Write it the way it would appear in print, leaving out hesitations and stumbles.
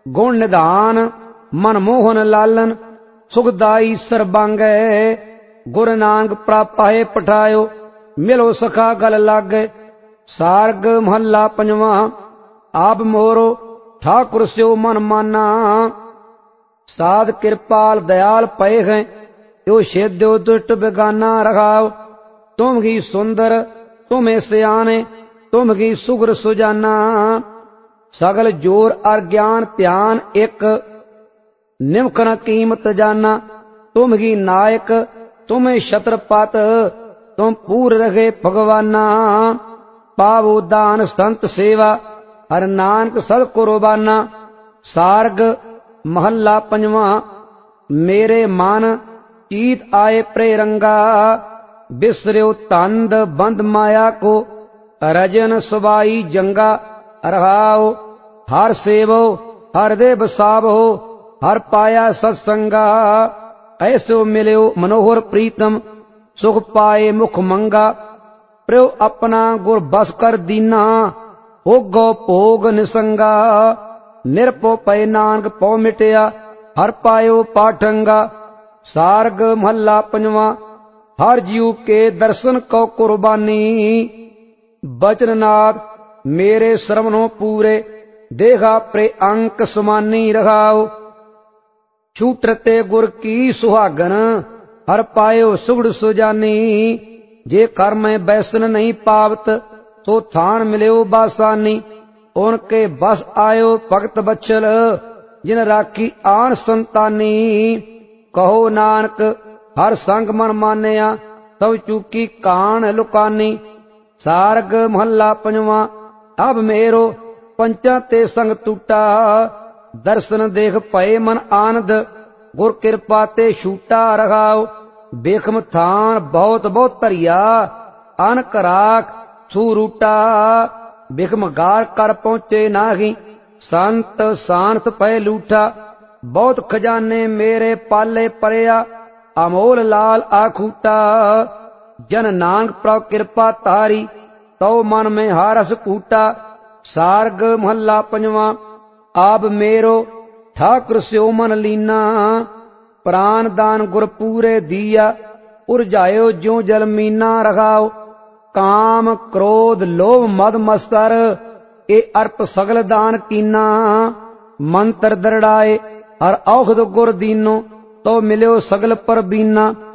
गुण निधान मनमोहन लालन सुखदाई सरबांगै गुर नानक प्रापाए पठायो मिलो सखा गल लागे। सार्ग महला पंजवा। आप मोरो ठाकुर स्यो मन माना साध कृपाल दयाल पए हैं यो शेद्यो दुष्ट बेगाना रखाओ। तुम ही सुंदर तुम्हें सियाने तुम ही सुगर सुजाना सगल जोर और ज्ञान ध्यान एक निमखन कीमत जाना। तुम ही नायक तुम्हें छत्रपत तुम पूर रहे भगवाना पावो दान संत सेवा हर नानक सद कुर्बाना। सार्ग महला पंजवा। मेरे मन चीत आए प्रेरंगा बिसर्यो तंद बंद माया को रजन सवाई जंगा रहाओ। हर सेवो हर दे बसावो हर पाया सत्संगा ऐसो मिलो मनोहर प्रीतम सुख पाए मुख मंगा। प्रो अपना गुर बस कर दीना हो गो भोग निसंगा निरपो पै नानक पौ मिटया हर पायो पाठंगा। सार्ग महला पंजवा। हर जीव के दर्शन को कुर्बानी बचननाथ मेरे श्रवणों पूरे देखा प्रे अंक समानी रखाओ। छूटते गुर की सुहागन हर पायो सुगड़ सुजानी जे कर में बैसन नहीं पावत तो थान मिलो बासानी। उनके बस आयो भगत बच्चल जिन राखी आन संतानी कहो नानक हर संग मन मानिया तब चूकी कान लुकानी। सार्ग महला पंजवा। अब मेरो पंचा ते संग टूटा दर्शन देख पए मन आनंद गुर कृपा ते छूटा रखाओ। बेखम थान बहुत बहुत धरिया अनक राख सूरूटा बिखम गार कर पहुंचे नाही संत सांत पै लूठा। बहुत खजाने मेरे पाले परया अमोल लाल आखूटा जन नानक प्रभ कृपा तारी तो मन में हारस कूटा। सार्ग महला पंजवा। आप मेरो ठाकुर स्यो मन लीना प्राण दान गुर पूरे दिया उर्जायो ज्यो जल मीना रखाओ। काम क्रोध लोभ मद मस्तर ए अर्प सगल दान कीना मंत्र दरड़ाए हर औखद गुर दीनो तो मिलो सगल पर बीना।